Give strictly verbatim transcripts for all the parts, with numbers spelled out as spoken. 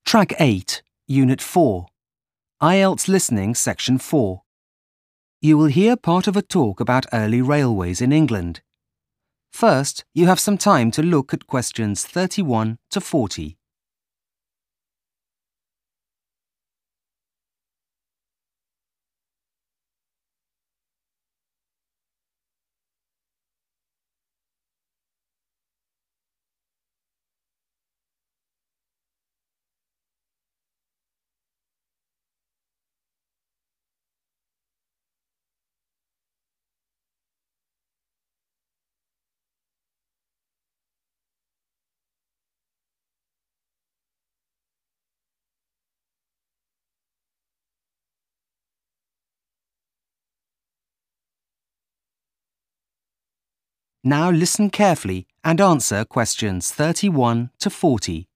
Track eight, Unit four, I E L T S Listening Section four. You will hear part of a talk about early railways in England. First, you have some time to look at questions thirty-one to forty. Now listen carefully and answer questions thirty-one to forty.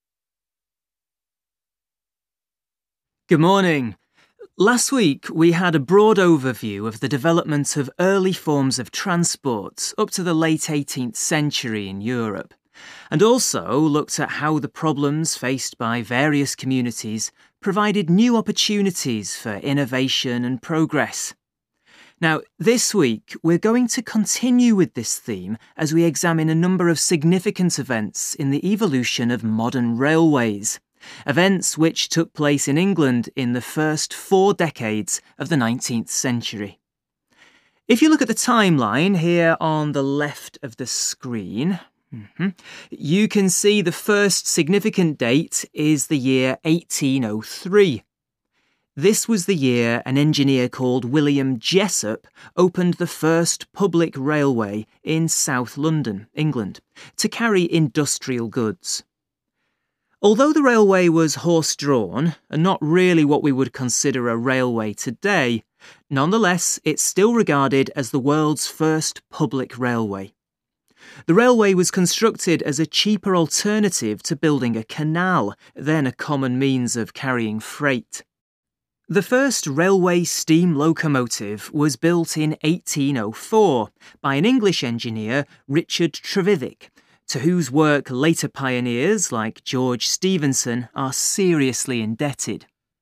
Good morning. Last week we had a broad overview of the development of early forms of transport up to the late eighteenth century in Europe, and also looked at how the problems faced by various communities provided new opportunities for innovation and progress. Now, this week, we're going to continue with this theme as we examine a number of significant events in the evolution of modern railways, events which took place in England in the first four decades of the nineteenth century. If you look at the timeline here on the left of the screen, mm-hmm, you can see the first significant date is the year eighteen oh three. This was the year an engineer called William Jessop opened the first public railway in South London, England, to carry industrial goods. Although the railway was horse-drawn, and not really what we would consider a railway today, nonetheless it's still regarded as the world's first public railway. The railway was constructed as a cheaper alternative to building a canal, then a common means of carrying freight. The first railway steam locomotive was built in eighteen oh four by an English engineer, Richard Trevithick, to whose work later pioneers like George Stephenson are seriously indebted.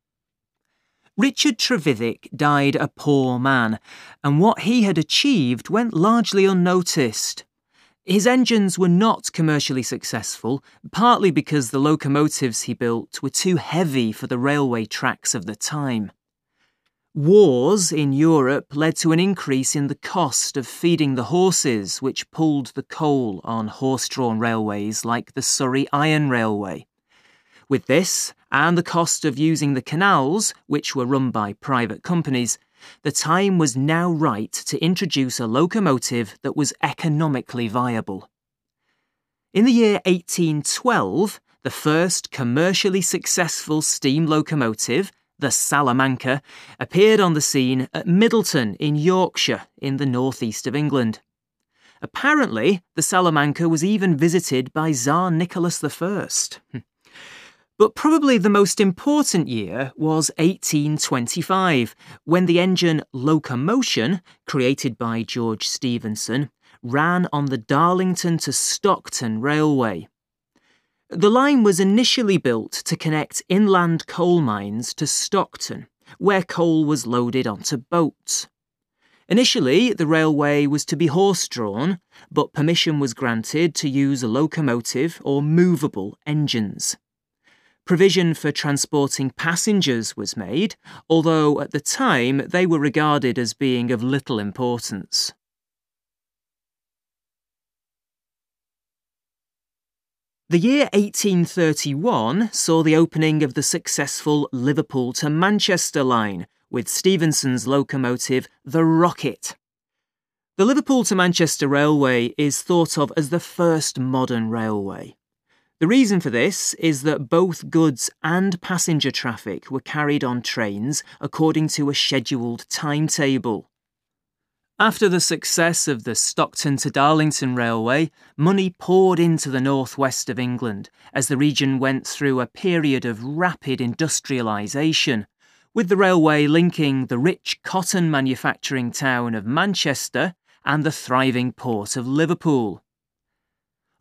Richard Trevithick died a poor man, and what he had achieved went largely unnoticed. His engines were not commercially successful, partly because the locomotives he built were too heavy for the railway tracks of the time. Wars in Europe led to an increase in the cost of feeding the horses which pulled the coal on horse-drawn railways like the Surrey Iron Railway. With this, and the cost of using the canals, which were run by private companies, the time was now right to introduce a locomotive that was economically viable. In the year eighteen twelve, the first commercially successful steam locomotive, the Salamanca, appeared on the scene at Middleton in Yorkshire in the northeast of England. Apparently, the Salamanca was even visited by Tsar Nicholas the First. But probably the most important year was eighteen twenty-five, when the engine Locomotion, created by George Stephenson, ran on the Darlington to Stockton Railway. The line was initially built to connect inland coal mines to Stockton, where coal was loaded onto boats. Initially, the railway was to be horse-drawn, but permission was granted to use a locomotive or movable engines. Provision for transporting passengers was made, although at the time they were regarded as being of little importance. The year eighteen thirty-one saw the opening of the successful Liverpool to Manchester line, with Stephenson's locomotive, the Rocket. The Liverpool to Manchester Railway is thought of as the first modern railway. The reason for this is that both goods and passenger traffic were carried on trains according to a scheduled timetable. After the success of the Stockton to Darlington Railway, money poured into the northwest of England as the region went through a period of rapid industrialisation, with the railway linking the rich cotton manufacturing town of Manchester and the thriving port of Liverpool.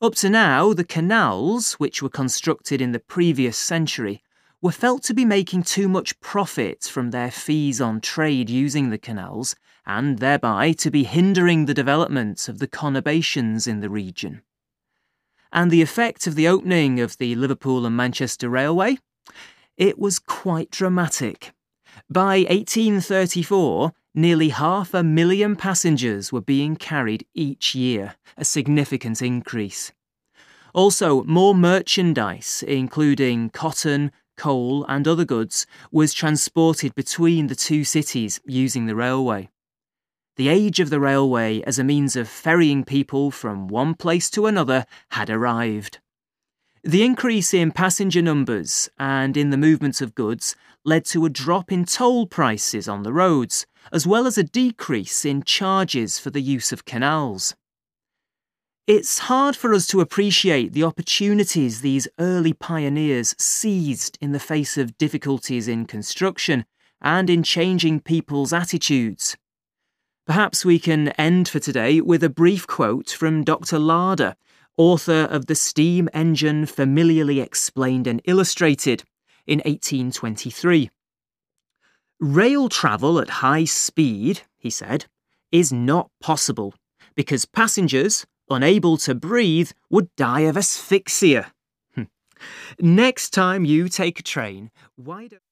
Up to now, the canals, which were constructed in the previous century, were felt to be making too much profit from their fees on trade using the canals, and thereby to be hindering the development of the conurbations in the region. And the effect of the opening of the Liverpool and Manchester Railway? It was quite dramatic. By eighteen thirty-four, nearly half a million passengers were being carried each year, a significant increase. Also, more merchandise, including cotton, coal and other goods, was transported between the two cities using the railway. The age of the railway as a means of ferrying people from one place to another had arrived. The increase in passenger numbers and in the movement of goods led to a drop in toll prices on the roads, as well as a decrease in charges for the use of canals. It's hard for us to appreciate the opportunities these early pioneers seized in the face of difficulties in construction and in changing people's attitudes. Perhaps we can end for today with a brief quote from Doctor Larder, author of The Steam Engine Familiarly Explained and Illustrated, in eighteen twenty-three. "Rail travel at high speed," he said, "is not possible, because passengers, unable to breathe, would die of asphyxia. Next time you take a train, why don't..."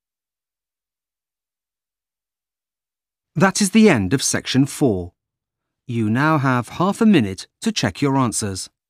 That is the end of section four. You now have half a minute to check your answers.